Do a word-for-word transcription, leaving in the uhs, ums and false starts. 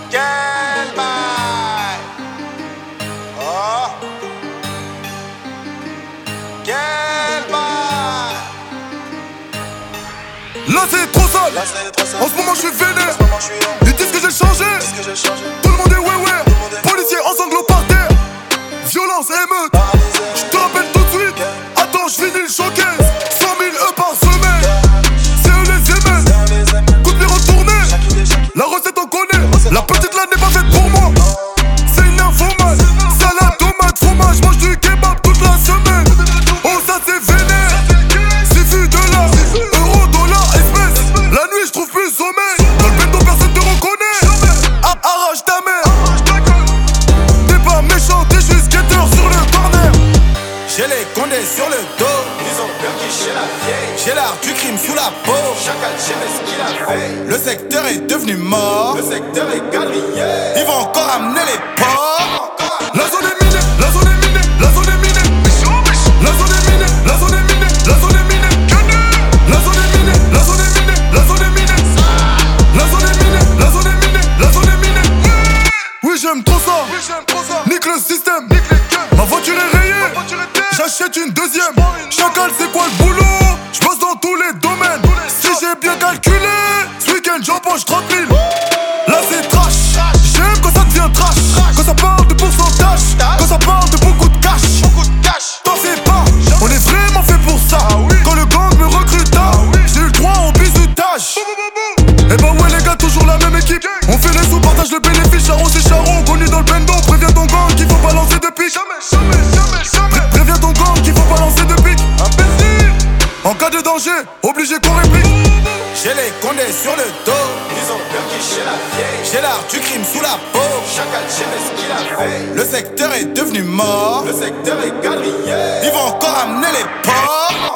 Quel bail. Oh. Quel bail. Là c'est trop sale. Là, c'est trop sale. En ce moment je suis vénère. En ce moment, je suis là. Ils disent que j'ai changé. Qu'est-ce que j'ai changé? Tout le monde est ouais ouais. Tout le monde est- Policiers en sanglots par terre. Violence, émeute. Paralysé. Je te rappelle tout de suite. Attends, je finis le showcase. cent mille E par semaine. C'est eux les émeutes. C'est un les aime. Coup de pied retourné. Chaque idée, chaque La recette on connaît. La petite là n'est pas faite pour moi. C'est une infomane. Salade, tomate, fromage. Mange du kebab toute la semaine. Oh ça c'est vénère. C'est vu de là. Euro, dollar, espèce. La nuit je trouve plus sommeil. Dans le bendo personne te reconnaît. Ah, arrache ta mère. T'es pas méchant, t'es juste guetteur sur le corner. J'ai les condés sur le dos. Ils ont peur qui chez la vieille. J'ai l'art du crime sous la peau. Chacal, j'aimais ce qu'il a fait. Le secteur est devenu mort. Le secteur est quadrillé. Ils vont encore amener les porcs. La zone est minée, la zone est minée, la zone est minée. La zone est minée, la zone est minée, la zone est minée. La zone est minée, la zone est minée, la zone est minée. La zone est minée, la zone est minée, la zone est minée. Oui j'aime trop ça. Nique le système. Ma voiture est rayée. J'achète une deuxième. Chacal c'est quoi le boulot? J'bosse dans tous les domaines. Si j'ai bien calculé, ce week-end j'empoche trente mille. Là c'est trash. J'aime quand ça devient trash. Quand ça parle de pourcentage. Quand ça parle de beaucoup de cash. Beaucoup de cash. T'en fais pas, on est vraiment fait pour ça. Quand le gang me recruta, j'ai eu le droit au bisutage. Eh bah ouais les gars, toujours la même équipe. On fait les sous, partage le bénéfice. Charon c'est Charon, connu dans le bendo. Préviens ton gang qu'il faut pas lancer de pique. Jamais, jamais, jamais, jamais. Préviens ton gang qu'il faut pas lancer de pique. Imbécile. En cas de danger, obligé qu'on réplique. J'ai les condés sur le dos. Ils ont peur qui chez la vieille. J'ai l'art du crime sous la peau. Chacal, j'aimais ce qu'il a fait. Le secteur est devenu mort. Le secteur est quadrillé. Ils vont encore amener les porcs.